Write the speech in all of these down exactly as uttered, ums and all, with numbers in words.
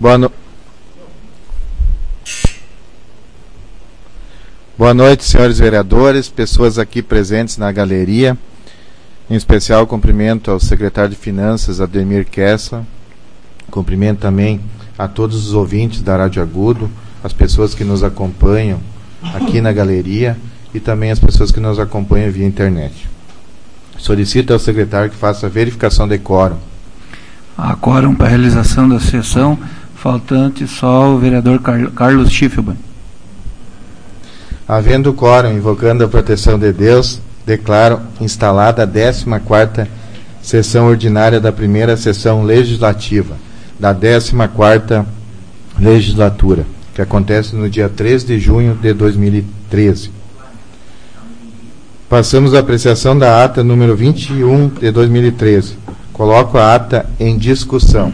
Boa, no... Boa noite, senhores vereadores, pessoas aqui presentes na galeria. Em especial, cumprimento ao secretário de Finanças, Ademir Kessler. Cumprimento também a todos os ouvintes da Rádio Agudo, as pessoas que nos acompanham aqui na galeria e também as pessoas que nos acompanham via internet. Solicito ao secretário que faça a verificação de quórum. Há quórum para a realização da sessão, faltante só o vereador Car- Carlos Schiffelbein. Havendo quórum, invocando a proteção de Deus, declaro instalada a décima quarta sessão ordinária da primeira sessão legislativa da décima quarta legislatura, que acontece no dia três de junho de dois mil e treze. Passamos à apreciação da ata número vinte e um de dois mil e treze. Coloco a ata em discussão.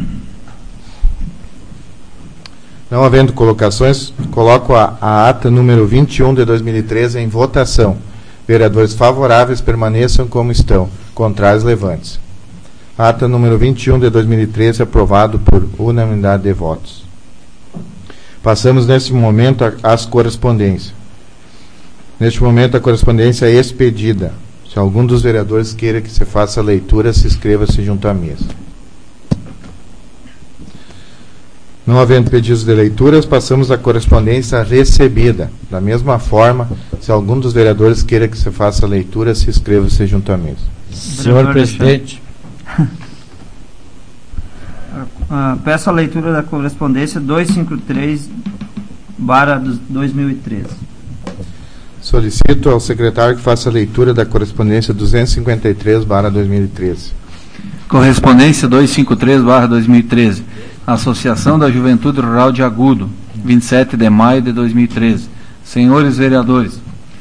Não havendo colocações, coloco a, a ata número vinte e um de dois mil e treze em votação. Vereadores favoráveis permaneçam como estão. Contrários, levante-se. Ata número vinte e um de dois mil e treze, aprovado por unanimidade de votos. Passamos neste momento às correspondências. Neste momento a correspondência é expedida. Se algum dos vereadores queira que se faça a leitura, se inscreva-se junto à mesa. Não havendo pedidos de leituras, passamos à correspondência recebida. Da mesma forma, se algum dos vereadores queira que se faça a leitura, se inscreva-se junto à mesa. Senhor presidente. Uh, peço a leitura da correspondência duzentos e cinquenta e três barra dois mil e treze. Solicito ao secretário que faça a leitura da correspondência duzentos e cinquenta e três barra dois mil e treze. Correspondência duzentos e cinquenta e três barra dois mil e treze. Associação da Juventude Rural de Agudo, vinte e sete de maio de dois mil e treze. Senhores vereadores,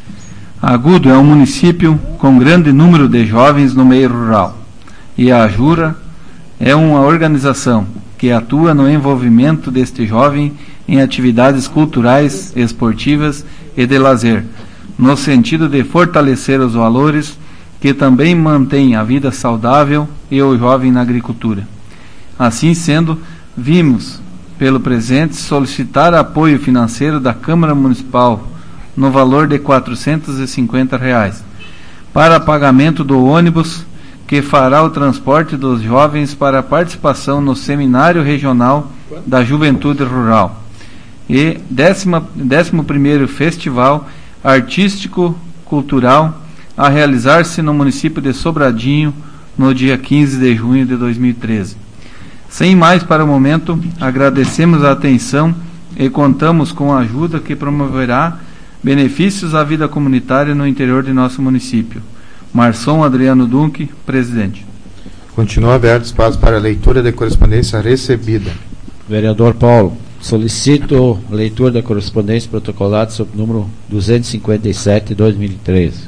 Agudo é um município com grande número de jovens no meio rural, e a Ajura é uma organização que atua no envolvimento deste jovem em atividades culturais, esportivas e de lazer, no sentido de fortalecer os valores que também mantêm a vida saudável e o jovem na agricultura. Assim sendo, vimos, pelo presente, solicitar apoio financeiro da Câmara Municipal no valor de quatrocentos e cinquenta reais para pagamento do ônibus que fará o transporte dos jovens para participação no Seminário Regional da Juventude Rural e décimo primeiro Festival Artístico Cultural a realizar-se no município de Sobradinho no dia quinze de junho de dois mil e treze. Sem mais para o momento, agradecemos a atenção e contamos com a ajuda que promoverá benefícios à vida comunitária no interior de nosso município. Marçom Adriano Dunque, presidente. Continua aberto espaço para a leitura da correspondência recebida. Vereador Paulo, solicito leitura da correspondência protocolada sob o número duzentos e cinquenta e sete de dois mil e treze.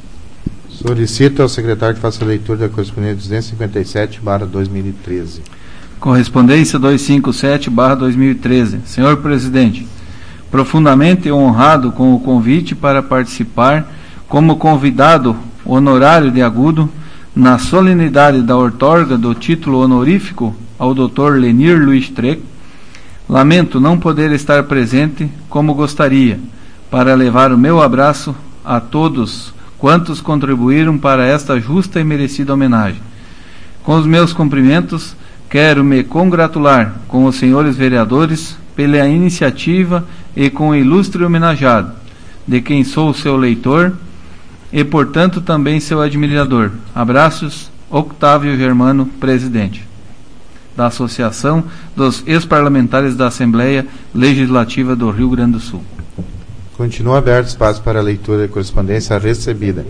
Solicito ao secretário que faça a leitura da correspondência duzentos e cinquenta e sete barra dois mil e treze. Correspondência duzentos e cinquenta e sete barra dois mil e treze. Senhor presidente, profundamente honrado com o convite para participar como convidado honorário de Agudo na solenidade da outorga do título honorífico ao doutor Lenir Luiz Treco, lamento não poder estar presente como gostaria, para levar o meu abraço a todos quantos contribuíram para esta justa e merecida homenagem. Com os meus cumprimentos, quero me congratular com os senhores vereadores pela iniciativa e com o ilustre homenageado, de quem sou seu leitor e, portanto, também seu admirador. Abraços, Octávio Germano, presidente da Associação dos Ex-Parlamentares da Assembleia Legislativa do Rio Grande do Sul. Continua aberto espaço para a leitura da correspondência recebida.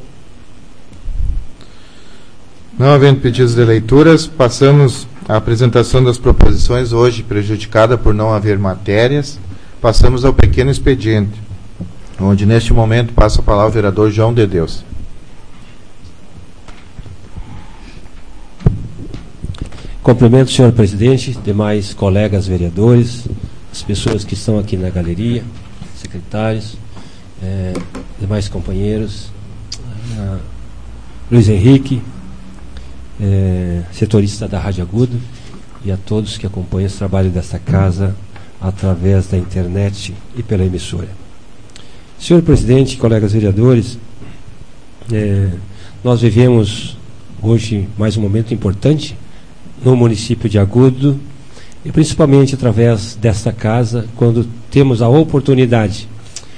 Não havendo pedidos de leituras, passamos à apresentação das proposições, hoje prejudicada por não haver matérias. Passamos ao pequeno expediente, onde neste momento passa a palavra ao vereador João de Deus. Cumprimento, senhor presidente, demais colegas vereadores, as pessoas que estão aqui na galeria, secretários, eh, demais companheiros, ah, Luiz Henrique, eh, setorista da Rádio Agudo, e a todos que acompanham esse trabalho desta casa através da internet e pela emissora. Senhor presidente, colegas vereadores, é, nós vivemos hoje mais um momento importante no município de Agudo, e principalmente através desta casa, quando temos a oportunidade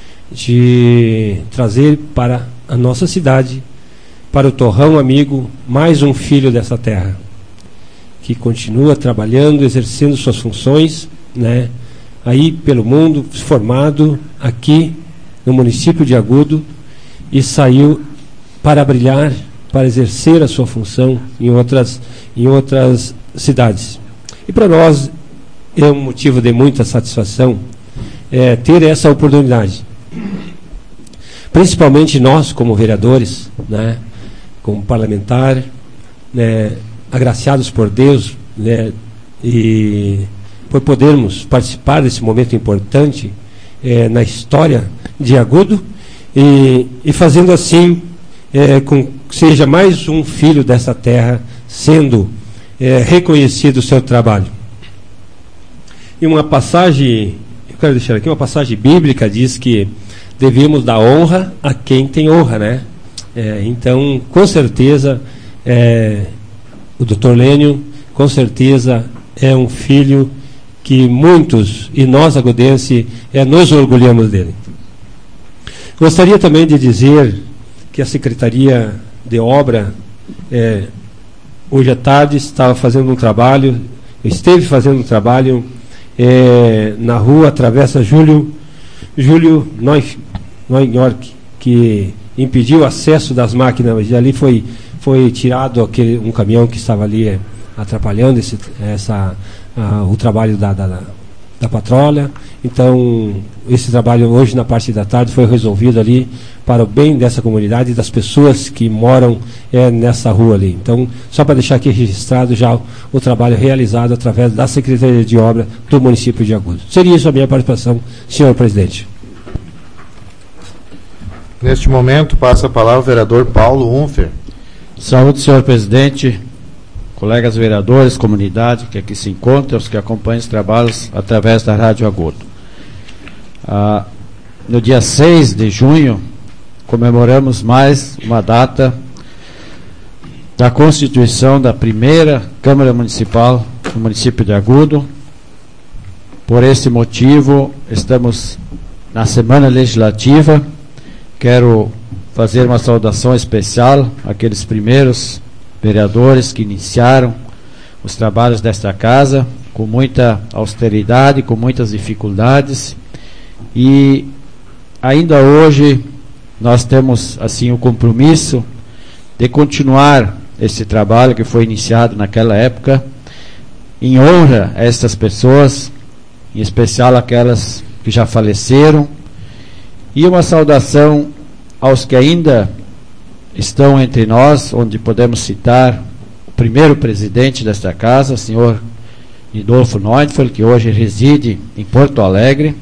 de trazer para a nossa cidade, para o Torrão Amigo, mais um filho dessa terra, que continua trabalhando, exercendo suas funções, né, aí pelo mundo, formado aqui no município de Agudo, e saiu para brilhar, para exercer a sua função em outras, em outras cidades. E para nós é um motivo de muita satisfação é, ter essa oportunidade. Principalmente nós, como vereadores, né, como parlamentar, né, agraciados por Deus, né, e por podermos participar desse momento importante é, na história de Agudo, e, e fazendo assim é, com que seja mais um filho dessa terra sendo é, reconhecido o seu trabalho. E uma passagem, eu quero deixar aqui, uma passagem bíblica diz que devemos dar honra a quem tem honra, né? É, então, com certeza, é, o doutor Lênio, com certeza, é um filho que muitos, e nós agudenses, é, nos orgulhamos dele. Gostaria também de dizer que a Secretaria de Obra, é, hoje à tarde, estava fazendo um trabalho, esteve fazendo um trabalho é, na rua Travessa Júlio, Júlio Neuyork, que impediu o acesso das máquinas, e ali foi, foi tirado aquele, um caminhão que estava ali é, atrapalhando esse, essa, a, o trabalho da, da, da patrulha. Então, esse trabalho hoje na parte da tarde foi resolvido ali para o bem dessa comunidade e das pessoas que moram é, nessa rua ali. Então, só para deixar aqui registrado já o, o trabalho realizado através da Secretaria de Obra do município de Agudo. Seria isso a minha participação, senhor presidente. Neste momento, passa a palavra o vereador Paulo Unfer. Saúde, senhor presidente, colegas vereadores, comunidade que aqui se encontram, os que acompanham os trabalhos através da Rádio Agudo. Ah, no dia seis de junho, comemoramos mais uma data da constituição da primeira Câmara Municipal do município de Agudo. Por esse motivo, estamos na Semana Legislativa. Quero fazer uma saudação especial àqueles primeiros vereadores que iniciaram os trabalhos desta casa com muita austeridade, com muitas dificuldades, e ainda hoje nós temos assim o compromisso de continuar esse trabalho que foi iniciado naquela época, em honra a estas pessoas, em especial aquelas que já faleceram, e uma saudação aos que ainda estão entre nós, onde podemos citar o primeiro presidente desta casa, o senhor Nidolfo Neufeld, que hoje reside em Porto Alegre,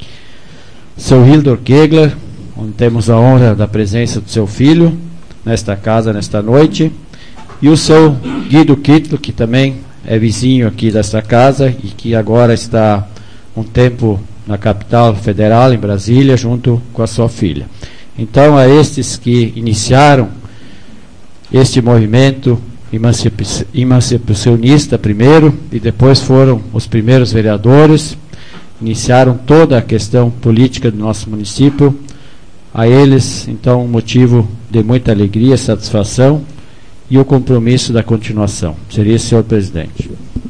seu Hildor Kegler, onde temos a honra da presença do seu filho nesta casa, nesta noite, e o seu Guido Kittl, que também é vizinho aqui desta casa e que agora está um tempo na capital federal, em Brasília, junto com a sua filha. Então, a estes que iniciaram este movimento emancipacionista primeiro, e depois foram os primeiros vereadores, iniciaram toda a questão política do nosso município, a eles, então, um motivo de muita alegria, satisfação e o compromisso da continuação. Seria isso, senhor presidente.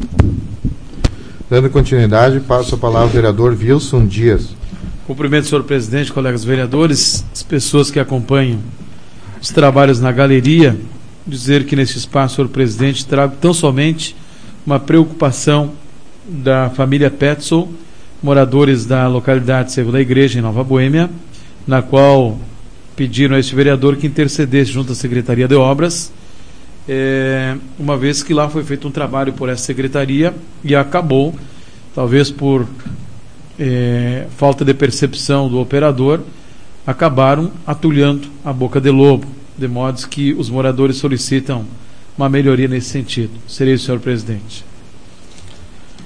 Dando continuidade, passo a palavra ao vereador Wilson Dias. Cumprimento, senhor presidente, colegas vereadores, as pessoas que acompanham os trabalhos na galeria, dizer que neste espaço, senhor presidente, trago tão somente uma preocupação da família Petzl, moradores da localidade Cerro da Igreja, em Nova Boêmia, na qual pediram a este vereador que intercedesse junto à Secretaria de Obras, é, uma vez que lá foi feito um trabalho por essa secretaria e acabou, talvez por é, falta de percepção do operador, acabaram atulhando a boca de lobo, de modo que os moradores solicitam uma melhoria nesse sentido. Seria isso, senhor presidente.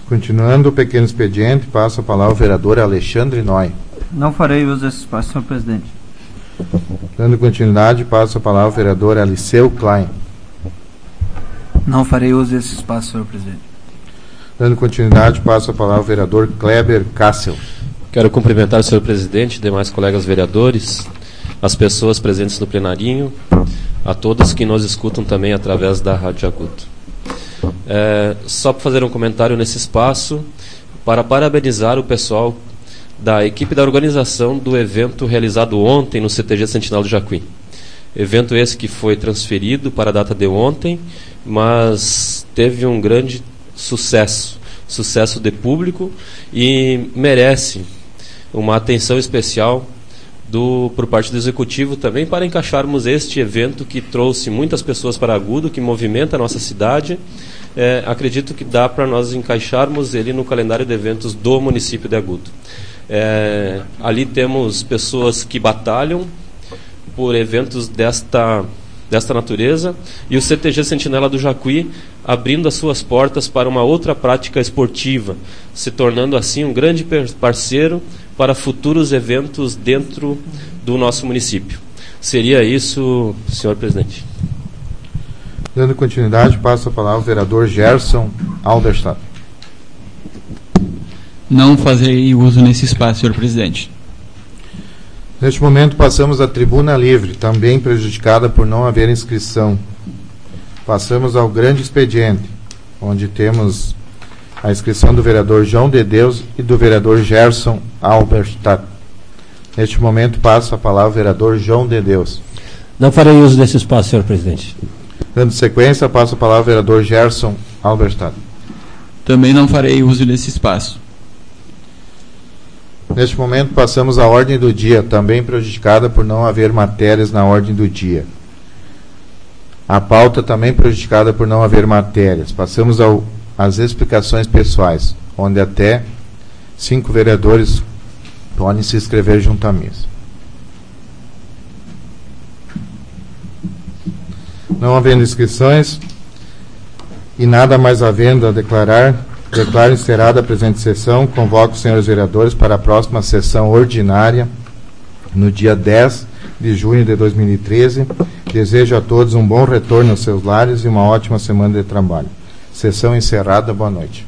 Continuando o pequeno expediente, passo a palavra ao vereador Alexandre Noy. Não farei uso desse espaço, senhor presidente. Dando continuidade, passo a palavra ao vereador Aliceu Klein. Não farei uso desse espaço, senhor presidente. Dando continuidade, passo a palavra ao vereador Kleber Kassel. Quero cumprimentar o senhor presidente, demais colegas vereadores, as pessoas presentes no plenarinho, a todos que nos escutam também através da Rádio Agudo. É, só para fazer um comentário nesse espaço, para parabenizar o pessoal da equipe da organização do evento realizado ontem no C T G Sentinela do Jacuí. Evento esse que foi transferido para a data de ontem, mas teve um grande sucesso, sucesso de público, e merece uma atenção especial do, por parte do Executivo também, para encaixarmos este evento que trouxe muitas pessoas para Agudo, que movimenta a nossa cidade. É, acredito que dá para nós encaixarmos ele no calendário de eventos do município de Agudo. É, ali temos pessoas que batalham por eventos desta, desta natureza, e o C T G Sentinela do Jacuí abrindo as suas portas para uma outra prática esportiva, se tornando assim um grande parceiro para futuros eventos dentro do nosso município. Seria isso, senhor presidente. Dando continuidade, passo a palavra ao vereador Gerson Alderstadt. Não farei uso nesse espaço, senhor presidente. Neste momento, passamos à tribuna livre, também prejudicada por não haver inscrição. Passamos ao grande expediente, onde temos a inscrição do vereador João de Deus e do vereador Gerson Alderstadt. Neste momento, passo a palavra ao vereador João de Deus. Não farei uso desse espaço, senhor presidente. Dando sequência, passo a palavra ao vereador Gerson Alderstadt. Também não farei uso desse espaço. Neste momento, passamos à ordem do dia, também prejudicada por não haver matérias na ordem do dia. A pauta também prejudicada por não haver matérias. Passamos ao, às explicações pessoais, onde até cinco vereadores podem se inscrever junto à mesa. Não havendo inscrições e nada mais havendo a declarar, declaro encerrada a presente sessão. Convoco os senhores vereadores para a próxima sessão ordinária, no dia dez de junho de dois mil e treze. Desejo a todos um bom retorno aos seus lares e uma ótima semana de trabalho. Sessão encerrada. Boa noite.